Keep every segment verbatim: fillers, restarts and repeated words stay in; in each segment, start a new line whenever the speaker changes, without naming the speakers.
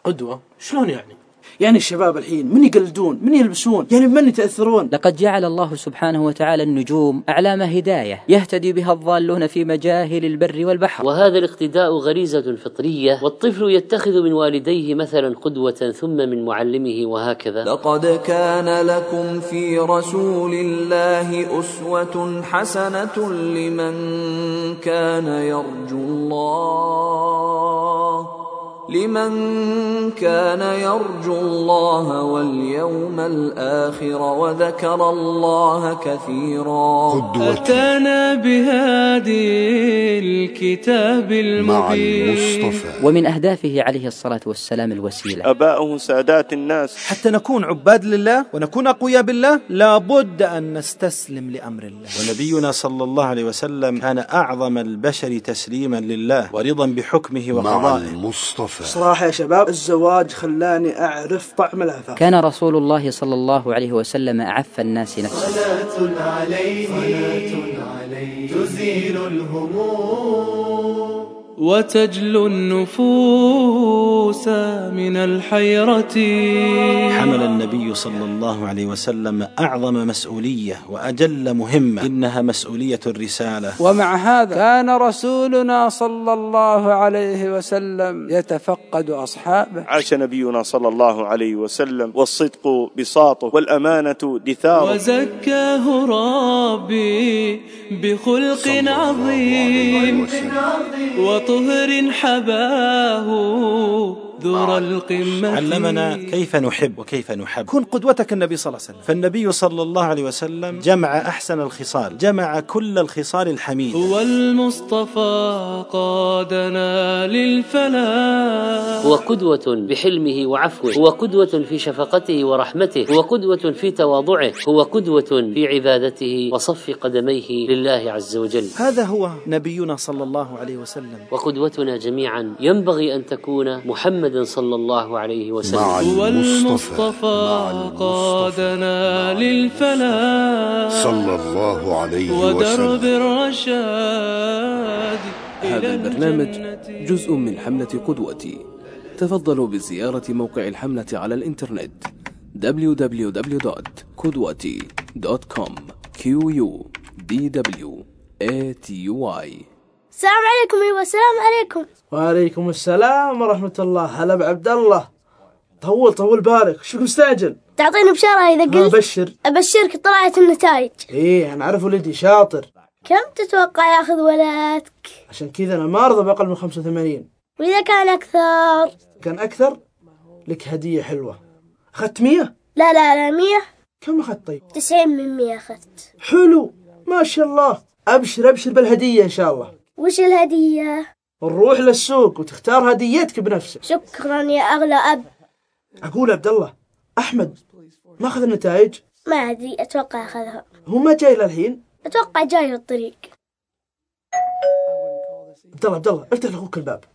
قدوة؟ شلون يعني؟ يعني الشباب الحين من يقلدون، من يلبسون، يعني من يتأثرون؟
لقد جعل الله سبحانه وتعالى النجوم أعلام هداية يهتدي بها الضالون في مجاهل البر والبحر،
وهذا الاقتداء غريزة فطرية، والطفل يتخذ من والديه مثلا قدوة ثم من معلمه وهكذا.
لقد كان لكم في رسول الله أسوة حسنة لمن كان يرجو الله لمن كان يرجو الله واليوم الآخر وذكر الله كثيرا.
أتانا بهادي الكتاب المبين.
ومن أهدافه عليه الصلاة والسلام الوسيلة.
أباؤه سادات الناس.
حتى نكون عباد لله ونكون أقوياء بالله لابد أن نستسلم لأمر الله.
ونبينا صلى الله عليه وسلم كان أعظم البشر تسليما لله ورضا بحكمه وقضائه.
صراحة يا شباب الزواج خلاني أعرف طعم العفاف.
كان رسول الله صلى الله عليه وسلم أعف الناس نفسه.
صلاة عليه تزيل الهموم وتجلو النفوس من الحيرة.
حمل النبي صلى الله عليه وسلم أعظم مسؤولية وأجل مهمة، إنها مسؤولية الرسالة.
ومع هذا كان رسولنا صلى الله عليه وسلم يتفقد أصحابه.
عاش نبينا صلى الله عليه وسلم والصدق بساطه والأمانة دثاره.
وزكاه ربي بخلق عظيم وطهر حباه ذور القمة.
علمنا كيف نحب وكيف نحب.
كن قدوتك النبي صلى الله عليه وسلم.
فالنبي صلى الله عليه وسلم جمع أحسن الخصال، جمع كل الخصال الحميدة.
هو المصطفى قادنا للفلاح.
هو قدوة بحلمه وعفوه، هو قدوة في شفقته ورحمته، هو قدوة في تواضعه، هو قدوة في عبادته وصف قدميه لله عز وجل.
هذا هو نبينا صلى الله عليه وسلم.
وقدوتنا جميعا ينبغي أن تكون محمد صلى الله عليه وسلم.
هو المصطفى قادنا للفلاح
صلى الله عليه وسلم
ودرب الرشاد.
هذا البرنامج جزء من حملة قدوتي. تفضلوا بزيارة موقع الحملة على الإنترنت دبليو دبليو دبليو دوت قدوتي دوت كوم. كيو يو دي دبليو إيه تي يو واي.
السلام عليكم. ايوه السلام عليكم.
وعليكم السلام ورحمة الله. هلا بعبد الله. طول طول بالك، شو مستعجل؟
تعطيني بشارة إذا قلت.
أبشر.
أبشرك طلعت النتائج.
إيه أنا أعرف ولدي شاطر.
كم تتوقع ياخذ ولدك؟
عشان كذا أنا ما أرضى بأقل من خمسة وثمانين.
وإذا كان أكثر؟
كان أكثر لك هدية حلوة. أخذت مية؟
لا لا لا مية.
كم أخذت طيب؟
تسعين من مية أخذت.
حلو ما شاء الله. أبشر أبشر بالهدية إن شاء الله.
وش الهدية؟
نروح للسوق وتختار هديتك بنفسك.
شكرا يا أغلى أب.
أقول عبد الله أحمد ما أخذ النتائج؟
ما أدري، أتوقع أخذها.
هو ما جاي للحين؟
أتوقع جاي في الطريق.
عبد الله عبد الله افتح لأخوك الباب.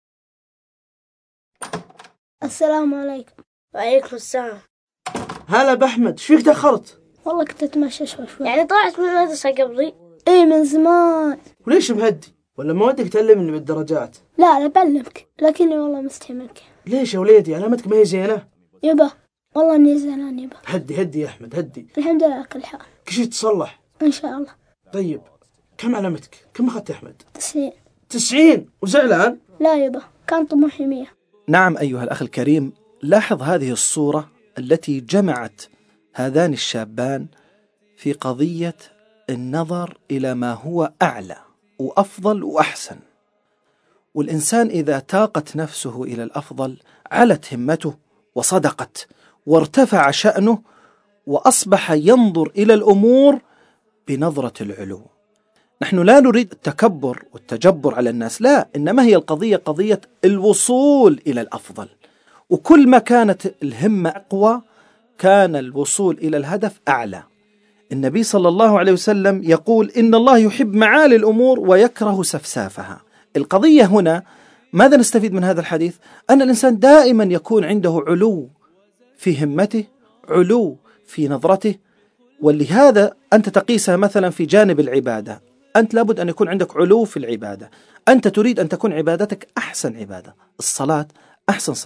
السلام عليكم. وعليكم السلام.
هلا بأحمد، شو فيك تأخرت؟
والله كنت أتمشى شوي شوي. يعني طلعت من المدرسة قبلي؟ إيه من زمان.
وليش مهدي؟ ولا ما ودك تعلمني بالدرجات؟
لا لا بعلمك، لكني والله مستحي منك.
ليش يا وليدي علامتك ما هي زينة؟
يبا والله اني زعلان يبا.
هدي هدي يا أحمد هدي.
الحمد لله على كل حال.
كل شيء تصلح
إن شاء الله.
طيب كم علامتك؟ كم أخذت يا أحمد؟
تسعين.
تسعين وزعلان؟
لا يبا كان طموحي مية.
نعم أيها الأخ الكريم، لاحظ هذه الصورة التي جمعت هذان الشابان في قضية النظر إلى ما هو أعلى وأفضل وأحسن. والإنسان إذا تاقت نفسه إلى الأفضل علت همته وصدقت وارتفع شأنه وأصبح ينظر إلى الأمور بنظرة العلو. نحن لا نريد التكبر والتجبر على الناس، لا، إنما هي القضية قضية الوصول إلى الأفضل. وكل ما كانت الهمة أقوى كان الوصول إلى الهدف أعلى. النبي صلى الله عليه وسلم يقول إن الله يحب معالي الأمور ويكره سفسافها. القضية هنا ماذا نستفيد من هذا الحديث؟ أن الإنسان دائما يكون عنده علو في همته، علو في نظرته. ولهذا أنت تقيسها مثلا في جانب العبادة، أنت لابد أن يكون عندك علو في العبادة. أنت تريد أن تكون عبادتك أحسن عبادة، الصلاة أحسن صلاة،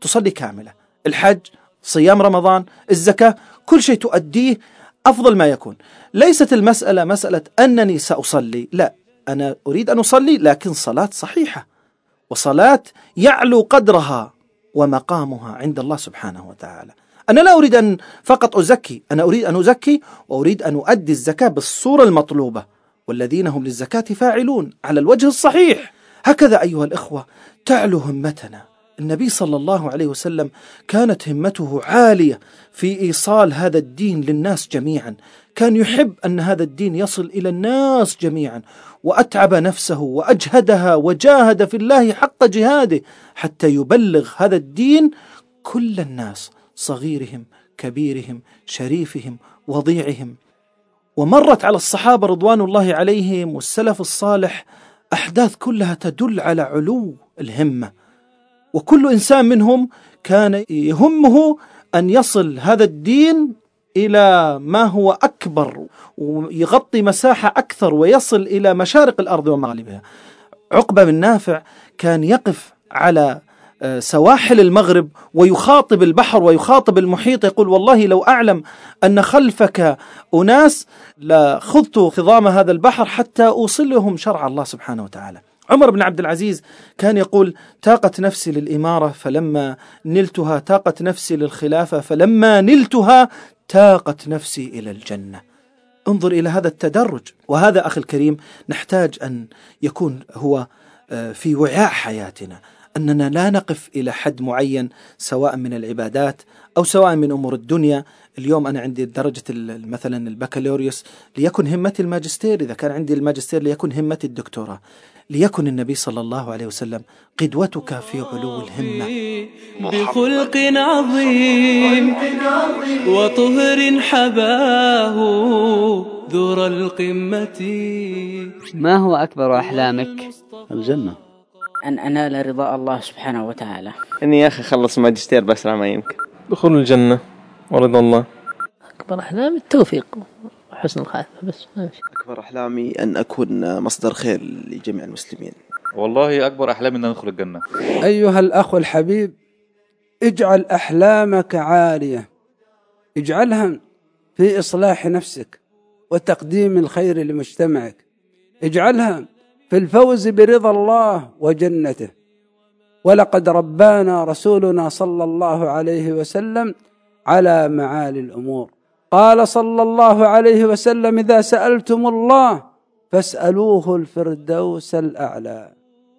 تصلي كاملة، الحج، صيام رمضان، الزكاة، كل شيء تؤديه أفضل ما يكون. ليست المسألة مسألة أنني سأصلي، لا، أنا أريد أن أصلي لكن صلاة صحيحة، وصلاة يعلو قدرها ومقامها عند الله سبحانه وتعالى. أنا لا أريد أن فقط أزكي، أنا أريد أن أزكي وأريد أن أؤدي الزكاة بالصورة المطلوبة، والذين هم للزكاة فاعلون، على الوجه الصحيح. هكذا أيها الإخوة تعلو همتنا. النبي صلى الله عليه وسلم كانت همته عالية في إيصال هذا الدين للناس جميعا، كان يحب أن هذا الدين يصل إلى الناس جميعا، وأتعب نفسه وأجهدها وجاهد في الله حق جهاده حتى يبلغ هذا الدين كل الناس، صغيرهم كبيرهم شريفهم وضيعهم. ومرت على الصحابة رضوان الله عليهم والسلف الصالح أحداث كلها تدل على علو الهمة، وكل إنسان منهم كان يهمه أن يصل هذا الدين إلى ما هو أكبر ويغطي مساحة أكثر ويصل إلى مشارق الأرض ومغاربها. عقبة بن نافع كان يقف على سواحل المغرب ويخاطب البحر ويخاطب المحيط، يقول والله لو أعلم أن خلفك أناس لخضت خضام هذا البحر حتى أوصلهم شرع الله سبحانه وتعالى. عمر بن عبد العزيز كان يقول تاقت نفسي للإمارة فلما نلتها، تاقت نفسي للخلافة فلما نلتها، تاقت نفسي إلى الجنة. انظر إلى هذا التدرج، وهذا أخي الكريم نحتاج أن يكون هو في وعاء حياتنا، أننا لا نقف إلى حد معين سواء من العبادات أو سواء من أمور الدنيا. اليوم أنا عندي درجة مثلا البكالوريوس، ليكن همتي الماجستير، إذا كان عندي الماجستير ليكن همتي الدكتوراه، ليكن النبي صلى الله عليه وسلم قدوتك في علو الهمة.
بخلق عظيم وطهر حباه ذر القمة.
ما هو أكبر أحلامك؟
الجنة.
أن أنال رضا الله سبحانه وتعالى.
إني يا أخي أخلص ماجستير بأسرع ما يمكن.
دخول الجنة ورضا الله.
أكبر أحلامي التوفيق وحسن الخاتمة بس.
أكبر أحلامي أن أكون مصدر خير لجميع المسلمين.
والله أكبر أحلامي أن ندخل الجنة.
أيها الأخ الحبيب، اجعل أحلامك عالية، اجعلها في إصلاح نفسك وتقديم الخير لمجتمعك، اجعلها في الفوز برضا الله وجنته. ولقد ربانا رسولنا صلى الله عليه وسلم على معالي الأمور. قال صلى الله عليه وسلم إذا سألتم الله فاسألوه الفردوس الأعلى.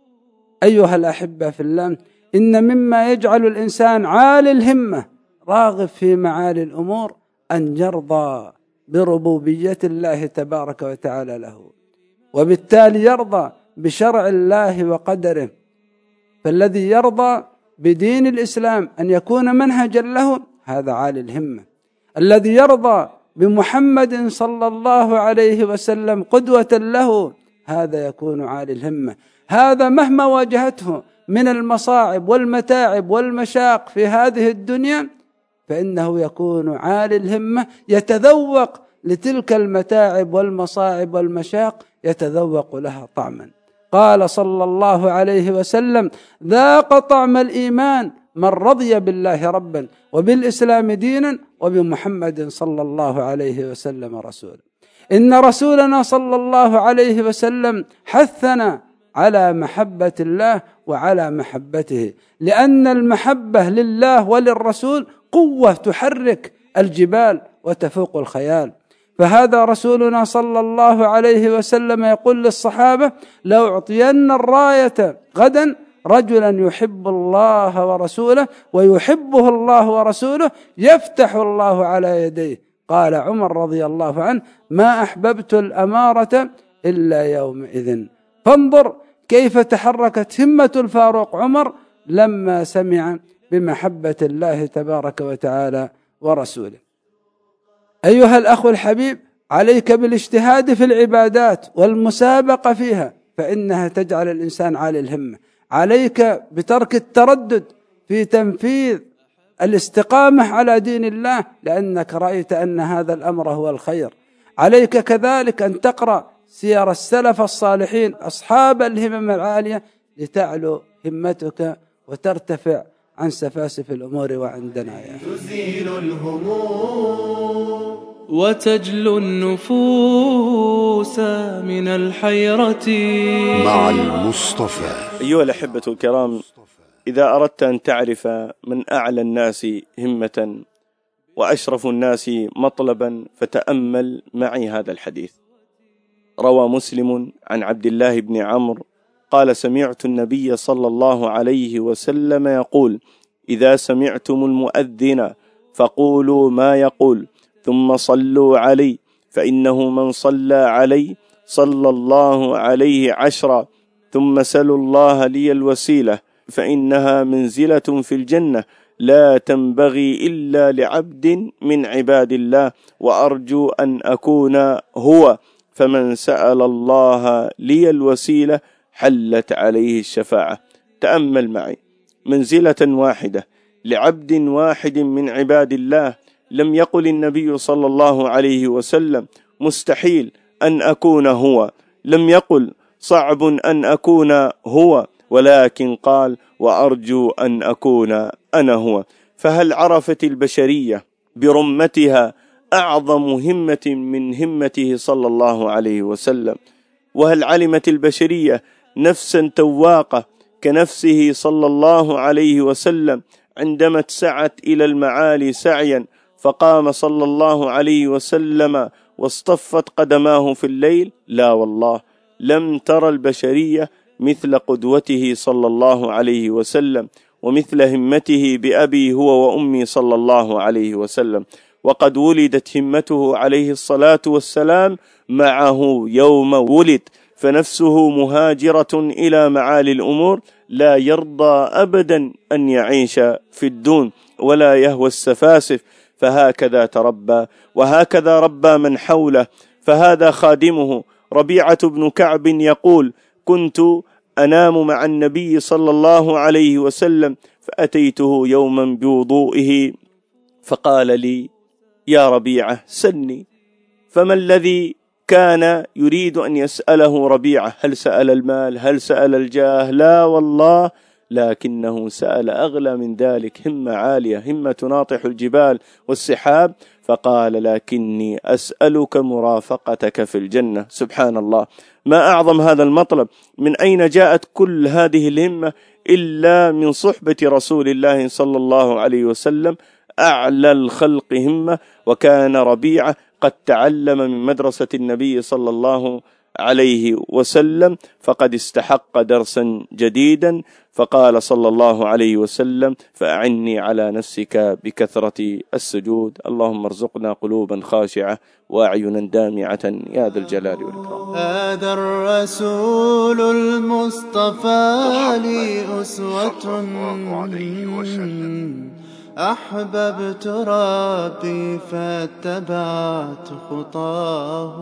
أيها الأحبة في الله، إن مما يجعل الإنسان عالي الهمة راغب في معالي الأمور أن يرضى بربوبية الله تبارك وتعالى له، وبالتالي يرضى بشرع الله وقدره. فالذي يرضى بدين الإسلام أن يكون منهجا له هذا عالي الهمة. الذي يرضى بمحمد صلى الله عليه وسلم قدوة له هذا يكون عالي الهمة. هذا مهما واجهته من المصاعب والمتاعب والمشاق في هذه الدنيا فإنه يكون عالي الهمة، يتذوق لتلك المتاعب والمصاعب والمشاق، يتذوق لها طعما. قال صلى الله عليه وسلم ذاق طعم الإيمان من رضي بالله ربا وبالإسلام دينا وبمحمد صلى الله عليه وسلم رسولا. إن رسولنا صلى الله عليه وسلم حثنا على محبة الله وعلى محبته، لأن المحبة لله وللرسول قوة تحرك الجبال وتفوق الخيال. فهذا رسولنا صلى الله عليه وسلم يقول للصحابة لو أعطين الراية غدا رجلا يحب الله ورسوله ويحبه الله ورسوله يفتح الله على يديه. قال عمر رضي الله عنه ما أحببت الأمارة إلا يومئذ. فانظر كيف تحركت همة الفاروق عمر لما سمع بمحبة الله تبارك وتعالى ورسوله. أيها الأخ الحبيب، عليك بالاجتهاد في العبادات والمسابقة فيها فإنها تجعل الإنسان عالي الهمة. عليك بترك التردد في تنفيذ الاستقامة على دين الله لأنك رأيت أن هذا الأمر هو الخير. عليك كذلك أن تقرأ سير السلف الصالحين أصحاب الهمم العالية لتعلو همتك وترتفع عن سفاسف الأمور وعن دنايا.
تزيل الهموم وتجلو النفوس من الحيرة
مع المصطفى.
أيها الأحبة الكرام، إذا أردت أن تعرف من أعلى الناس همة وأشرف الناس مطلبا فتأمل معي هذا الحديث. روى مسلم عن عبد الله بن عمرو قال: سمعت النبي صلى الله عليه وسلم يقول: إذا سمعتم المؤذن فقولوا ما يقول ثم صلوا علي، فإنه من صلى علي صلى الله عليه عشرا، ثم سلوا الله لي الوسيلة فإنها منزلة في الجنة لا تنبغي إلا لعبد من عباد الله، وأرجو أن أكون هو، فمن سأل الله لي الوسيلة حلت عليه الشفاعة. تأمل معي، منزلة واحدة لعبد واحد من عباد الله. لم يقل النبي صلى الله عليه وسلم مستحيل أن أكون هو، لم يقل صعب أن أكون هو، ولكن قال: وأرجو أن أكون أنا هو. فهل عرفت البشرية برمتها أعظم همة من همته صلى الله عليه وسلم؟ وهل علمت البشرية نفسا تواقة كنفسه صلى الله عليه وسلم عندما اتسعت إلى المعالي سعيا فقام صلى الله عليه وسلم واصطفت قدماه في الليل؟ لا والله، لم ترى البشرية مثل قدوته صلى الله عليه وسلم ومثل همته بأبي هو وأمي صلى الله عليه وسلم. وقد ولدت همته عليه الصلاة والسلام معه يوم ولد، فنفسه مهاجرة إلى معالي الأمور، لا يرضى أبدا أن يعيش في الدون ولا يهوى السفاسف، فهكذا تربى وهكذا ربى من حوله. فهذا خادمه ربيعة بن كعب يقول: كنت أنام مع النبي صلى الله عليه وسلم فأتيته يوما بوضوئه فقال لي: يا ربيعة سلني. فما الذي كان يريد أن يسأله ربيعة؟ هل سأل المال؟ هل سأل الجاه؟ لا والله، لكنه سأل أغلى من ذلك، همة عالية، همة تناطح الجبال والسحاب. فقال: لكني أسألك مرافقتك في الجنة. سبحان الله، ما أعظم هذا المطلب. من أين جاءت كل هذه الهمة إلا من صحبة رسول الله صلى الله عليه وسلم، أعلى الخلق همة. وكان ربيعة قد تعلم من مدرسة النبي صلى الله عليه وسلم، فقد استحق درسا جديدا. فقال صلى الله عليه وسلم: فأعني على نفسك بكثرة السجود. اللهم ارزقنا قلوبا خاشعة وأعينا دامعة يا ذا الجلال والإكرام.
هذا الرسول المصطفى لي أسوة، أحببت ربي فاتبعت خطاه.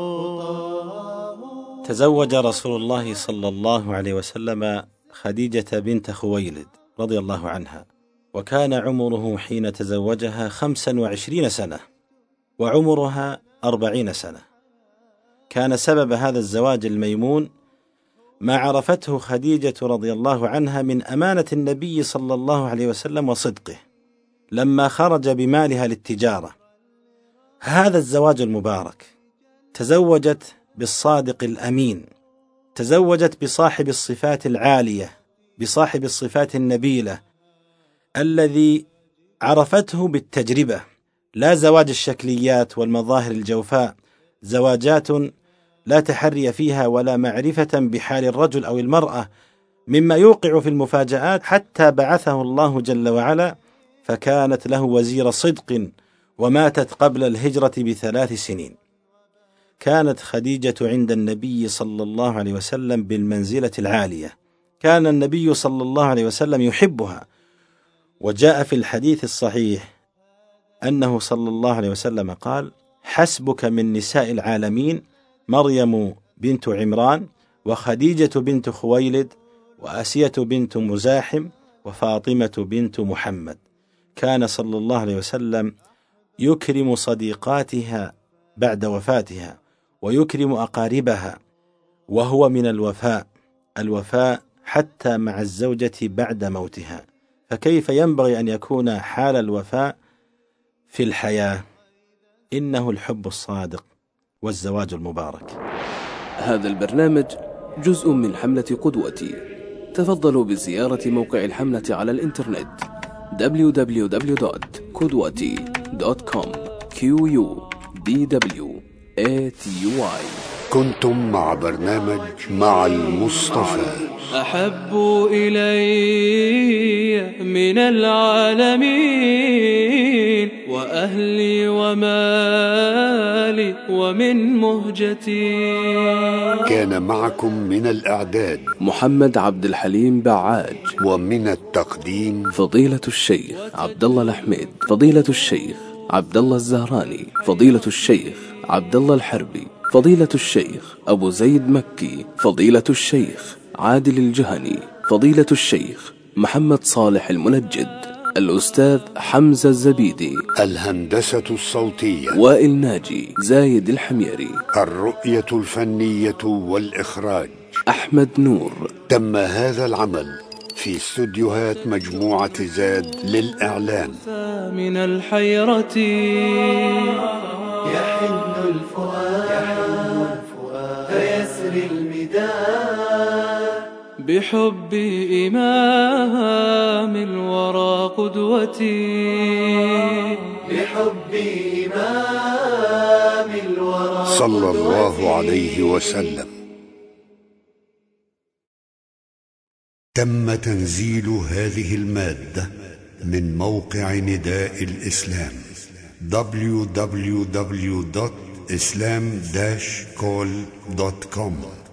تزوج رسول الله صلى الله عليه وسلم خديجة بنت خويلد رضي الله عنها، وكان عمره حين تزوجها خمسا وعشرين سنة وعمرها أربعين سنة. كان سبب هذا الزواج الميمون ما عرفته خديجة رضي الله عنها من أمانة النبي صلى الله عليه وسلم وصدقه لما خرج بمالها للتجارة. هذا الزواج المبارك، تزوجت بالصادق الأمين، تزوجت بصاحب الصفات العالية، بصاحب الصفات النبيلة الذي عرفته بالتجربة، لا زواج الشكليات والمظاهر الجوفاء، زواجات لا تحري فيها ولا معرفة بحال الرجل أو المرأة، مما يوقع في المفاجآت، حتى بعثه الله جل وعلا فكانت له وزير صدق، وماتت قبل الهجرة بثلاث سنين. كانت خديجة عند النبي صلى الله عليه وسلم بالمنزلة العالية، كان النبي صلى الله عليه وسلم يحبها. وجاء في الحديث الصحيح أنه صلى الله عليه وسلم قال: حسبك من نساء العالمين مريم بنت عمران، وخديجة بنت خويلد، وآسية بنت مزاحم، وفاطمة بنت محمد. كان صلى الله عليه وسلم يكرم صديقاتها بعد وفاتها، ويكرم أقاربها، وهو من الوفاء، الوفاء حتى مع الزوجة بعد موتها. فكيف ينبغي أن يكون حال الوفاء في الحياة؟ إنه الحب الصادق والزواج المبارك.
هذا البرنامج جزء من حملة قدوتي. تفضلوا بزيارة موقع الحملة على الإنترنت دبليو دبليو دبليو دوت قدوتي دوت كوم. كيو يو دي دبليو إيه تي يو واي.
كنتم مع برنامج مع المصطفى.
أحب إلي من العالمين وأهلي ومالي ومن مهجتي.
كان معكم من الإعداد
محمد عبد الحليم بعاج،
ومن التقديم
فضيلة الشيخ عبد الله الحميد، فضيلة الشيخ عبد الله الزهراني، فضيلة الشيخ عبد الله الحربي، فضيلة الشيخ أبو زيد مكي، فضيلة الشيخ عادل الجهني، فضيلة الشيخ محمد صالح المنجد، الأستاذ حمزة الزبيدي،
الهندسة الصوتية
وائل ناجي، زايد الحميري،
الرؤية الفنية والإخراج
أحمد نور.
تم هذا العمل في استوديوهات مجموعة زاد للإعلان.
من الحيرة
يحن الفؤاد فيسري المداد
بحب إمام الورى قدوتي،
بحب إمام الورى
صلى الله عليه وسلم. تم تنزيل هذه المادة من موقع نداء الإسلام دبليو دبليو دبليو دوت إسلام داش كول دوت كوم.